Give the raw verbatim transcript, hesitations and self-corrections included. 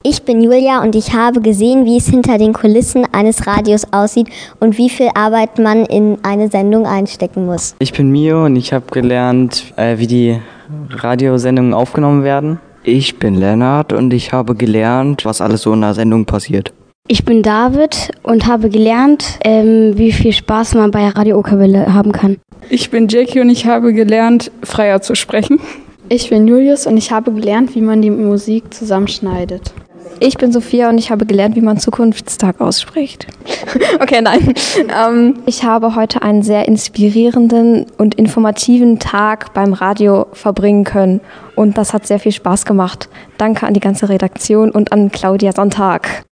Ich bin Julia und ich habe gesehen, wie es hinter den Kulissen eines Radios aussieht und wie viel Arbeit man in eine Sendung einstecken muss. Ich bin Mio und ich habe gelernt, äh, wie die Radiosendungen aufgenommen werden. Ich bin Lennart und ich habe gelernt, was alles so in einer Sendung passiert. Ich bin David und habe gelernt, ähm, wie viel Spaß man bei Radio Okerwelle haben kann. Ich bin Jackie und ich habe gelernt, freier zu sprechen. Ich bin Julius und ich habe gelernt, wie man die Musik zusammenschneidet. Ich bin Sophia und ich habe gelernt, wie man Zukunftstag ausspricht. Okay, nein. Ähm, ich habe heute einen sehr inspirierenden und informativen Tag beim Radio verbringen können. Und das hat sehr viel Spaß gemacht. Danke an die ganze Redaktion und an Claudia Sonntag.